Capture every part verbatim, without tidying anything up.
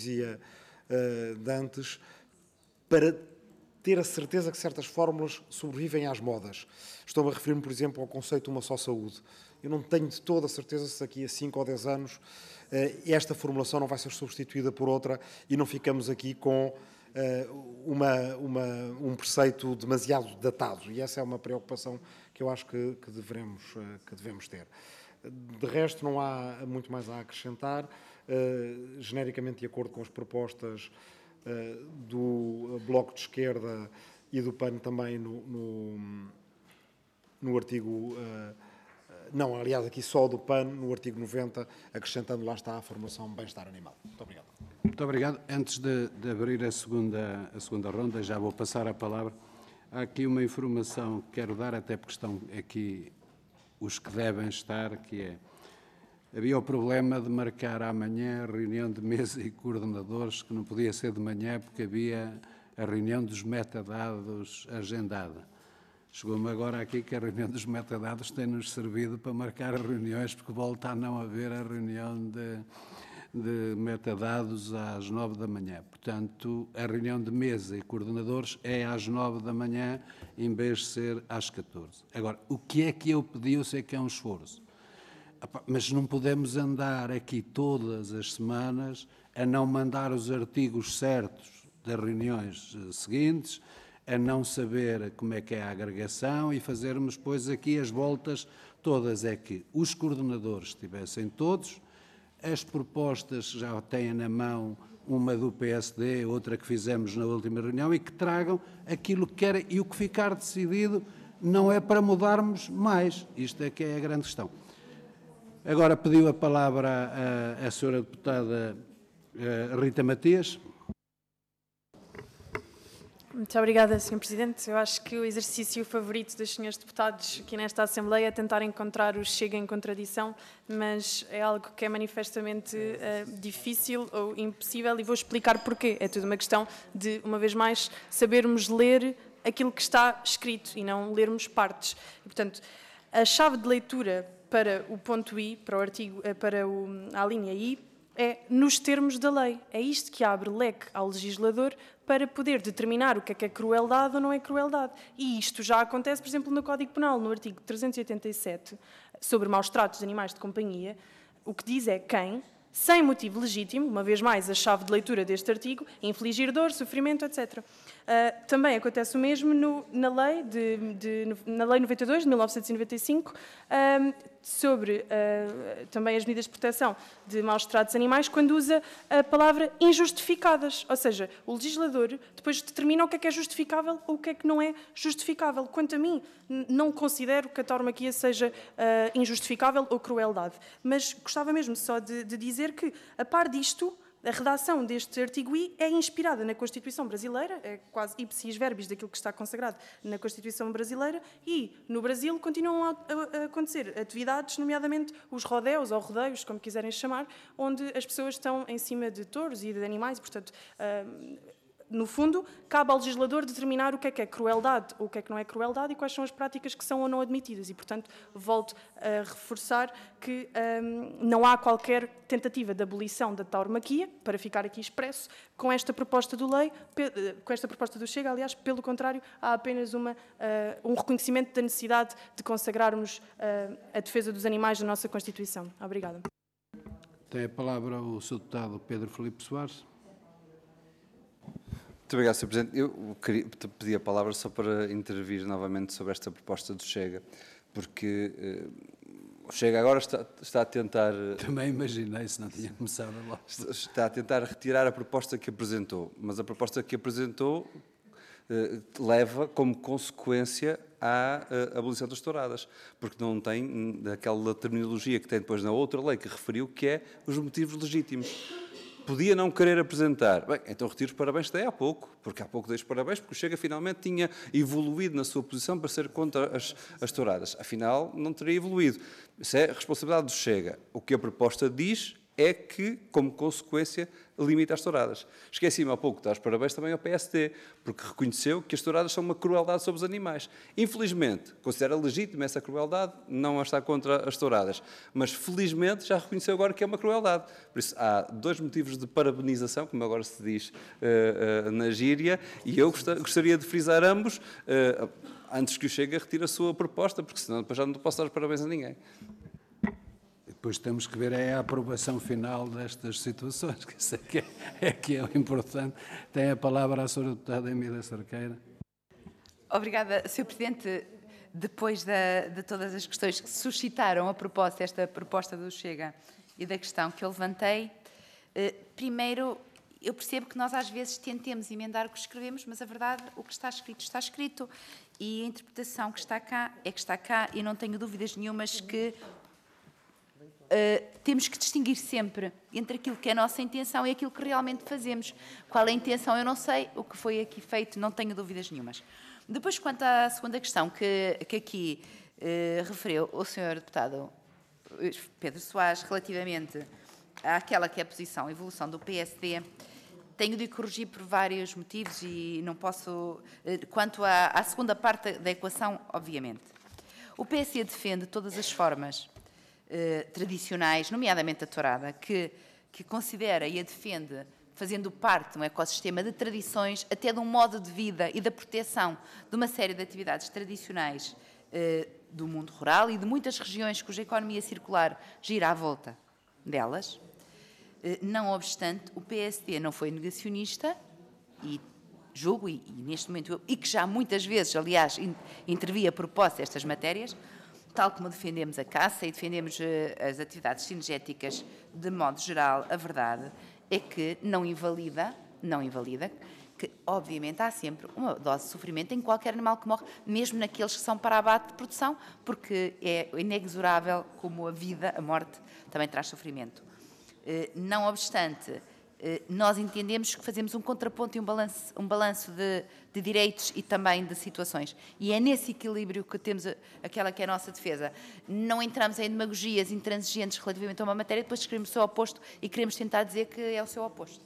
dizia uh, Dantes, para ter a certeza que certas fórmulas sobrevivem às modas. Estou-me a referir-me, por exemplo, ao conceito de uma só saúde. Eu não tenho de toda a certeza se daqui a cinco ou dez anos esta formulação não vai ser substituída por outra e não ficamos aqui com uma, uma, um preceito demasiado datado. E essa é uma preocupação que eu acho que, que, devemos, que devemos ter. De resto, não há muito mais a acrescentar. Genericamente, de acordo com as propostas do Bloco de Esquerda e do P A N também no, no, no artigo... Não, aliás, aqui só do P A N, no artigo noventa, acrescentando lá está a formação bem-estar animal. Muito obrigado. Muito obrigado. Antes de, de abrir a segunda, a segunda ronda, já vou passar a palavra. Há aqui uma informação que quero dar, até porque estão aqui os que devem estar, que é... Havia o problema de marcar amanhã a reunião de mesa e coordenadores, que não podia ser de manhã, porque havia a reunião dos metadados agendada. Chegou-me agora aqui que a reunião dos metadados tem-nos servido para marcar as reuniões, porque volta a não haver a reunião de, de metadados às nove da manhã. Portanto, a reunião de mesa e coordenadores é às nove da manhã, em vez de ser às catorze. Agora, o que é que eu pedi? Eu sei que é um esforço. Mas não podemos andar aqui todas as semanas a não mandar os artigos certos das reuniões seguintes, a não saber como é que é a agregação e fazermos, pois, aqui as voltas todas. É que os coordenadores estivessem todos, as propostas já têm na mão, uma do P S D, outra que fizemos na última reunião, e que tragam aquilo que querem, e o que ficar decidido não é para mudarmos mais. Isto é que é a grande questão. Agora pediu a palavra a, a senhora deputada a Rita Matias. Muito obrigada, senhor Presidente. Eu acho que o exercício favorito dos senhores deputados aqui nesta Assembleia é tentar encontrar o Chega em contradição, mas é algo que é manifestamente uh, difícil ou impossível, e vou explicar porquê. É tudo uma questão de, uma vez mais, sabermos ler aquilo que está escrito e não lermos partes. E, portanto, a chave de leitura para o ponto I, para, o artigo, para o, a linha I, é nos termos da lei. É isto que abre leque ao legislador para poder determinar o que é que é crueldade ou não é crueldade. E isto já acontece, por exemplo, no Código Penal, no artigo trezentos e oitenta e sete, sobre maus tratos de animais de companhia. O que diz é quem, sem motivo legítimo, uma vez mais a chave de leitura deste artigo, infligir dor, sofrimento, etcétera. Uh, também acontece o mesmo no, na, lei de, de, na Lei noventa e dois, de mil novecentos e noventa e cinco, uh, sobre uh, também as medidas de proteção de maus tratos de animais, quando usa a palavra injustificadas. Ou seja, o legislador depois determina o que é que é justificável ou o que é que não é justificável. Quanto a mim, não considero que a tauromaquia seja uh, injustificável ou crueldade. Mas gostava mesmo só de, de dizer que, a par disto, a redação deste artigo I é inspirada na Constituição brasileira, é quase ipsis verbis daquilo que está consagrado na Constituição brasileira, e no Brasil continuam a, a, a acontecer atividades, nomeadamente os rodeios ou rodeios, como quiserem chamar, onde as pessoas estão em cima de touros e de animais, e, portanto, uh, no fundo, cabe ao legislador determinar o que é que é crueldade ou o que é que não é crueldade e quais são as práticas que são ou não admitidas. E, portanto, volto a reforçar que hum, não há qualquer tentativa de abolição da tauromaquia, para ficar aqui expresso, com esta proposta do lei, com esta proposta do Chega, aliás, pelo contrário, há apenas uma, uh, um reconhecimento da necessidade de consagrarmos uh, a defesa dos animais na nossa Constituição. Obrigada. Tem a palavra o senhor deputado Pedro Filipe Soares. Muito obrigado, senhor Presidente. Eu queria, pedi a palavra só para intervir novamente sobre esta proposta do Chega, porque uh, o Chega agora está, está a tentar... Também imaginei, se não tinha começado logo. Está a tentar retirar a proposta que apresentou, mas a proposta que apresentou uh, leva como consequência à uh, abolição das touradas, porque não tem aquela terminologia que tem depois na outra lei que referiu, que é os motivos legítimos. Podia não querer apresentar. Bem, então retiro os parabéns até há pouco, porque há pouco dei os parabéns, porque o Chega finalmente tinha evoluído na sua posição para ser contra as, as touradas. Afinal, não teria evoluído. Isso é responsabilidade do Chega. O que a proposta diz é que, como consequência, limita as touradas. Esqueci-me há pouco de dar os parabéns também ao P S D, porque reconheceu que as touradas são uma crueldade sobre os animais. Infelizmente, considera legítima essa crueldade, não está contra as touradas, mas felizmente já reconheceu agora que é uma crueldade. Por isso, há dois motivos de parabenização, como agora se diz uh, uh, na gíria, e eu gostaria de frisar ambos, uh, antes que o Chega retire a sua proposta, porque senão depois já não posso dar os parabéns a ninguém. Depois temos que ver é a aprovação final destas situações, que isso é que é, é que é o importante. Tem a palavra a senhora deputada Emília Cerqueira. Obrigada, senhor Presidente. Depois da, de todas as questões que suscitaram a proposta, esta proposta do Chega e da questão que eu levantei, eh, primeiro, eu percebo que nós às vezes tentemos emendar o que escrevemos, mas a verdade, o que está escrito, está escrito. E a interpretação que está cá é que está cá, e não tenho dúvidas nenhumas que Uh, temos que distinguir sempre entre aquilo que é a nossa intenção e aquilo que realmente fazemos. Qual é a intenção, eu não sei. O que foi aqui feito, não tenho dúvidas nenhumas. Depois, quanto à segunda questão que, que aqui uh, referiu o senhor deputado Pedro Soares, relativamente àquela que é a posição, a evolução do P S D, tenho de corrigir por vários motivos e não posso... Uh, quanto à, à segunda parte da equação, obviamente. O P S D defende todas as formas Eh, tradicionais, nomeadamente a tourada, que, que considera e a defende fazendo parte de um ecossistema de tradições, até de um modo de vida e da proteção de uma série de atividades tradicionais eh, do mundo rural e de muitas regiões cuja economia circular gira à volta delas. Eh, não obstante, o P S D não foi negacionista e julgo, e, e neste momento, eu, e que já muitas vezes, aliás, in, intervia a propósito destas matérias, tal como defendemos a caça e defendemos as atividades cinegéticas de modo geral, a verdade é que não invalida, não invalida, que obviamente há sempre uma dose de sofrimento em qualquer animal que morre, mesmo naqueles que são para abate de produção, porque é inexorável como a vida, a morte, também traz sofrimento. Não obstante, nós entendemos que fazemos um contraponto e um balanço, um balanço de, de direitos e também de situações. E é nesse equilíbrio que temos a, aquela que é a nossa defesa. Não entramos em demagogias intransigentes relativamente a uma matéria, depois escrevemos o seu oposto e queremos tentar dizer que é o seu oposto.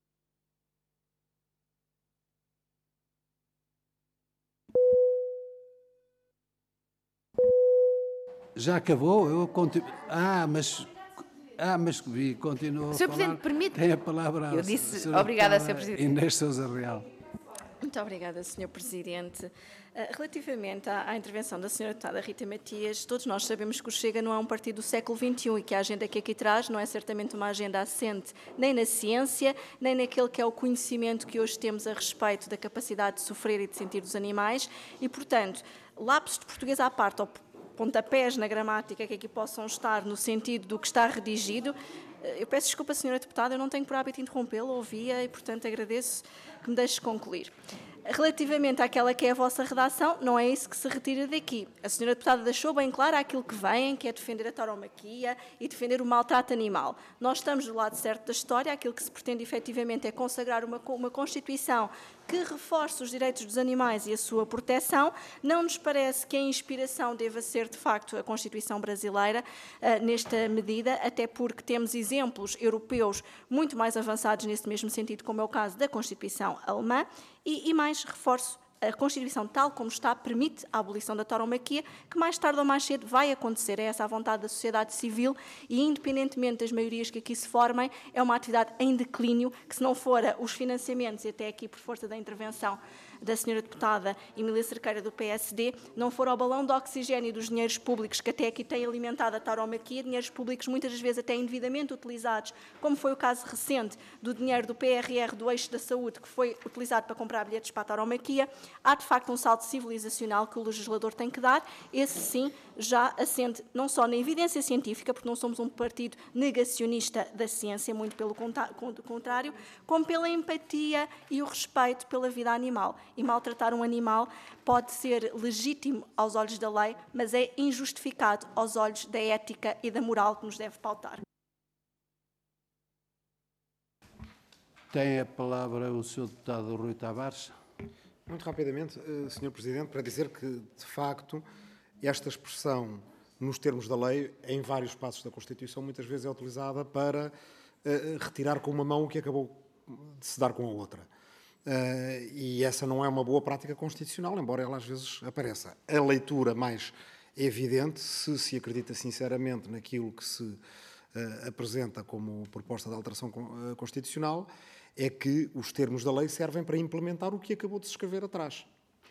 Já acabou? Eu continuo. Ah, mas... Ah, mas vi, continua a senhor falar. Presidente, permite... Tem a palavra a Eu disse... senhora Obrigada, deputada senhor Presidente. Inês Sousa Real. Muito obrigada, senhor Presidente. Relativamente à, à intervenção da senhora deputada Rita Matias, todos nós sabemos que o Chega não é um partido do século vinte e um e que a agenda que aqui traz não é certamente uma agenda assente nem na ciência, nem naquele que é o conhecimento que hoje temos a respeito da capacidade de sofrer e de sentir dos animais e, portanto, lapsos de português à parte, ou pontapés na gramática que aqui possam estar no sentido do que está redigido. Eu peço desculpa, senhora deputada, eu não tenho por hábito interrompê-la, ouvia e, portanto, agradeço que me deixe concluir. Relativamente àquela que é a vossa redação, não é isso que se retira daqui. A senhora deputada deixou bem claro aquilo que vem, que é defender a tauromaquia e defender o maltrato animal. Nós estamos do lado certo da história, aquilo que se pretende efetivamente é consagrar uma, uma Constituição que reforce os direitos dos animais e a sua proteção. Não nos parece que a inspiração deva ser, de facto, a Constituição brasileira uh, nesta medida, até porque temos exemplos europeus muito mais avançados nesse mesmo sentido, como é o caso da Constituição alemã, e, e mais reforço, a Constituição, tal como está, permite a abolição da tauromaquia, que mais tarde ou mais cedo vai acontecer. É essa a vontade da sociedade civil e, independentemente das maiorias que aqui se formem, é uma atividade em declínio, que se não for os financiamentos, e até aqui por força da intervenção da senhora deputada Emília Cerqueira do P S D, não for ao balão de oxigênio dos dinheiros públicos que até aqui têm alimentado a tauromaquia, dinheiros públicos muitas das vezes até indevidamente utilizados, como foi o caso recente do dinheiro do P R R do Eixo da Saúde, que foi utilizado para comprar bilhetes para a tauromaquia, há de facto um salto civilizacional que o legislador tem que dar, esse sim já assente não só na evidência científica, porque não somos um partido negacionista da ciência, muito pelo contrário, como pela empatia e o respeito pela vida animal. E maltratar um animal pode ser legítimo aos olhos da lei, mas é injustificado aos olhos da ética e da moral que nos deve pautar. Tem a palavra o senhor deputado Rui Tavares. Muito rapidamente, senhor Presidente, para dizer que, de facto, esta expressão nos termos da lei, em vários passos da Constituição, muitas vezes é utilizada para uh, retirar com uma mão o que acabou de se dar com a outra. Uh, e essa não é uma boa prática constitucional, embora ela às vezes apareça. A leitura mais evidente, se se acredita sinceramente naquilo que se uh, apresenta como proposta de alteração uh, constitucional, é que os termos da lei servem para implementar o que acabou de se escrever atrás.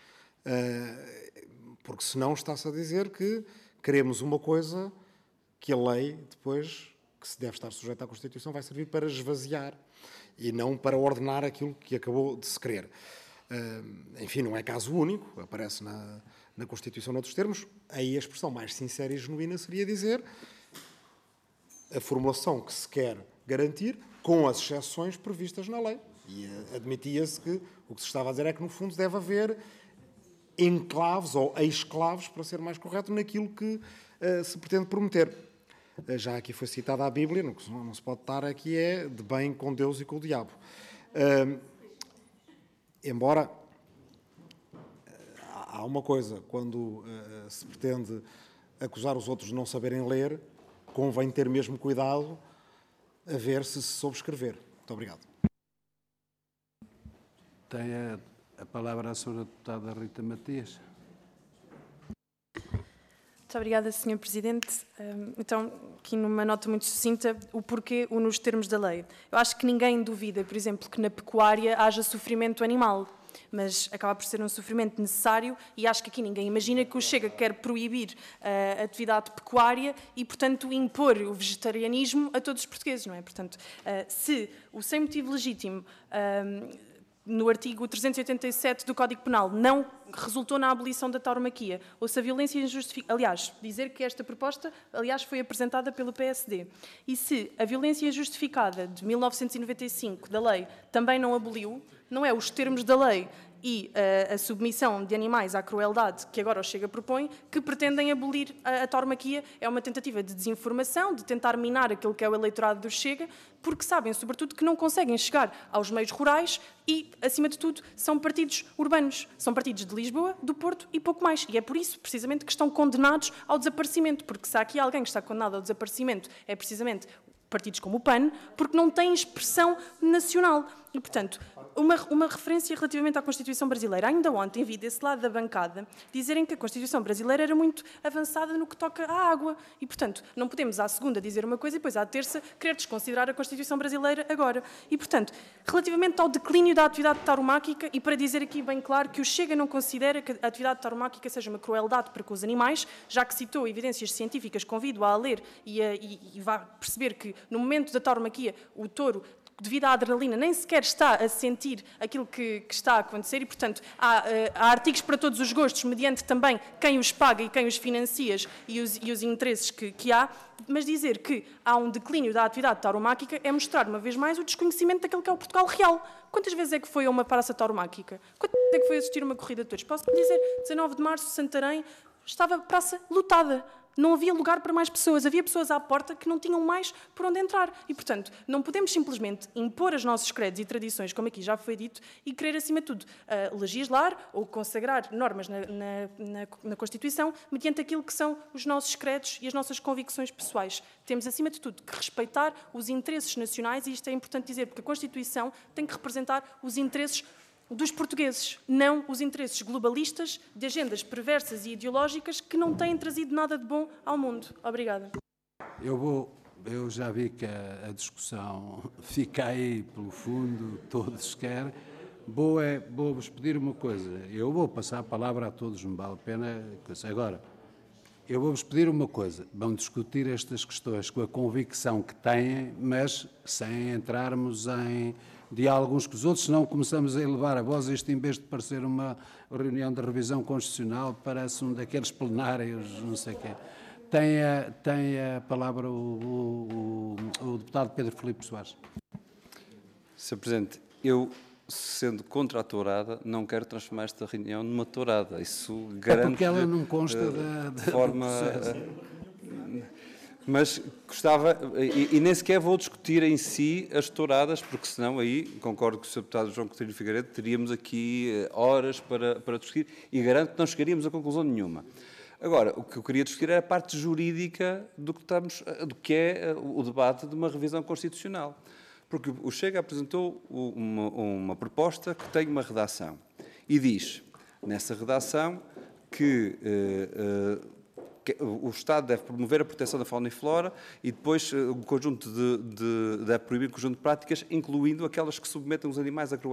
Uh, porque senão está-se a dizer que queremos uma coisa que a lei, depois, que se deve estar sujeita à Constituição, vai servir para esvaziar e não para ordenar aquilo que acabou de se querer. Uh, enfim, não é caso único, aparece na, na Constituição noutros termos. Aí a expressão mais sincera e genuína seria dizer a formulação que se quer garantir com as exceções previstas na lei. E uh, admitia-se que o que se estava a dizer é que, no fundo, deve haver enclaves ou exclaves, para ser mais correto, naquilo que uh, se pretende prometer. Uh, já aqui foi citada a Bíblia, no que não se pode estar aqui é de bem com Deus e com o diabo. Uh, embora uh, há uma coisa, quando uh, se pretende acusar os outros de não saberem ler, convém ter mesmo cuidado a ver se se soube escrever. Muito obrigado. Tem a... A palavra à senhora deputada Rita Matias. Muito obrigada, senhor Presidente. Então, aqui numa nota muito sucinta, o porquê o nos termos da lei. Eu acho que ninguém duvida, por exemplo, que na pecuária haja sofrimento animal, mas acaba por ser um sofrimento necessário e acho que aqui ninguém imagina que o Chega quer proibir a atividade pecuária e, portanto, impor o vegetarianismo a todos os portugueses, não é? Portanto, se o sem motivo legítimo no artigo trezentos e oitenta e sete do Código Penal não resultou na abolição da tauromaquia, ou se a violência injustificada... Aliás, dizer que esta proposta, aliás, foi apresentada pelo P S D. E se a violência injustificada de mil novecentos e noventa e cinco da lei também não aboliu, não é os termos da lei e uh, a submissão de animais à crueldade que agora o Chega propõe que pretendem abolir a, a tauromaquia. É uma tentativa de desinformação, de tentar minar aquilo que é o eleitorado do Chega, porque sabem, sobretudo, que não conseguem chegar aos meios rurais e, acima de tudo, são partidos urbanos. São partidos de Lisboa, do Porto e pouco mais. E é por isso, precisamente, que estão condenados ao desaparecimento, porque se há aqui alguém que está condenado ao desaparecimento é precisamente partidos como o P A N, porque não têm expressão nacional. E, portanto, uma, uma referência relativamente à Constituição brasileira. Ainda ontem vi desse lado da bancada dizerem que a Constituição brasileira era muito avançada no que toca à água. E, portanto, não podemos à segunda dizer uma coisa e depois à terça querer desconsiderar a Constituição brasileira agora. E, portanto, relativamente ao declínio da atividade tauromáquica, e para dizer aqui bem claro que o Chega não considera que a atividade tauromáquica seja uma crueldade para com os animais, já que citou evidências científicas, convido-a a ler e, a, e, e vá perceber que no momento da tauromaquia o touro, devido à adrenalina, nem sequer está a sentir aquilo que, que está a acontecer e, portanto, há, há artigos para todos os gostos, mediante também quem os paga e quem os financia e os, e os interesses que, que há, mas dizer que há um declínio da atividade tauromáquica é mostrar, uma vez mais, o desconhecimento daquilo que é o Portugal real. Quantas vezes é que foi a uma praça tauromáquica? Quantas vezes é que foi assistir a uma corrida de touros? Posso lhe dizer, dezanove de março, Santarém, estava a praça lotada. Não havia lugar para mais pessoas, havia pessoas à porta que não tinham mais por onde entrar. E, portanto, não podemos simplesmente impor os nossos credos e tradições, como aqui já foi dito, e querer, acima de tudo, uh, legislar ou consagrar normas na, na, na, na Constituição mediante aquilo que são os nossos credos e as nossas convicções pessoais. Temos, acima de tudo, que respeitar os interesses nacionais, e isto é importante dizer, porque a Constituição tem que representar os interesses dos portugueses, não os interesses globalistas de agendas perversas e ideológicas que não têm trazido nada de bom ao mundo. Obrigada. Eu vou, eu já vi que a, a discussão fica aí pelo fundo, todos querem. Vou, é, vou-vos pedir uma coisa, eu vou passar a palavra a todos, não vale a pena. Agora, eu vou-vos pedir uma coisa, vão discutir estas questões com a convicção que têm, mas sem entrarmos em diálogo uns com os outros, senão começamos a elevar a voz. Isto, em vez de parecer uma reunião de revisão constitucional, parece um daqueles plenários, não sei o quê. Tem a, tem a palavra o, o, o deputado Pedro Filipe Soares. senhor Presidente, eu, sendo contra a tourada, não quero transformar esta reunião numa tourada. Isso garante... É porque ela não consta uh, da, da, de forma... Mas gostava, e, e nem sequer vou discutir em si as touradas, porque senão aí, concordo com o senhor deputado João Coutinho Figueiredo, teríamos aqui horas para, para discutir e garanto que não chegaríamos a conclusão nenhuma. Agora, o que eu queria discutir é a parte jurídica do que, estamos, do que é o debate de uma revisão constitucional. Porque o Chega apresentou uma, uma proposta que tem uma redação e diz, nessa redação, que, eh, eh, que o Estado deve promover a proteção da fauna e flora e depois eh, um conjunto de, de, deve proibir um conjunto de práticas, incluindo aquelas que submetem os animais a crueldade